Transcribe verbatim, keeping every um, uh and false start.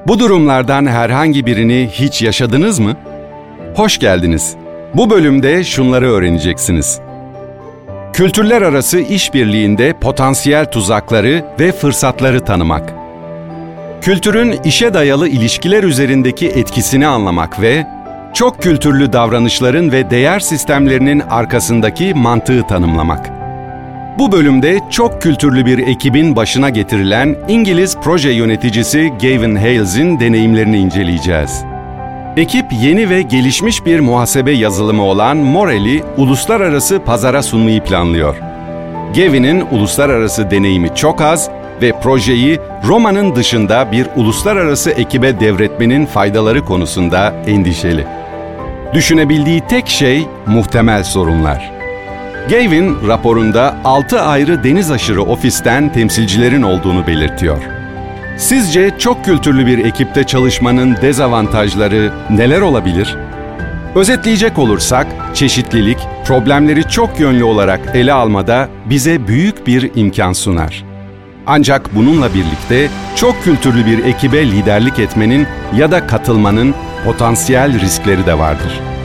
Bu durumlardan herhangi birini hiç yaşadınız mı? Hoş geldiniz. Bu bölümde şunları öğreneceksiniz. Kültürler arası işbirliğinde potansiyel tuzakları ve fırsatları tanımak. Kültürün işe dayalı ilişkiler üzerindeki etkisini anlamak ve çok kültürlü davranışların ve değer sistemlerinin arkasındaki mantığı tanımlamak. Bu bölümde çok kültürlü bir ekibin başına getirilen İngiliz proje yöneticisi Gavin Hales'in deneyimlerini inceleyeceğiz. Ekip yeni ve gelişmiş bir muhasebe yazılımı olan Morel'i uluslararası pazara sunmayı planlıyor. Gavin'in uluslararası deneyimi çok az ve projeyi Roma'nın dışında bir uluslararası ekibe devretmenin faydaları konusunda endişeli. Düşünebildiği tek şey muhtemel sorunlar. Gavin raporunda altı ayrı deniz aşırı ofisten temsilcilerin olduğunu belirtiyor. Sizce çok kültürlü bir ekipte çalışmanın dezavantajları neler olabilir? Özetleyecek olursak, çeşitlilik, problemleri çok yönlü olarak ele almada bize büyük bir imkan sunar. Ancak bununla birlikte çok kültürlü bir ekibe liderlik etmenin ya da katılmanın potansiyel riskleri de vardır.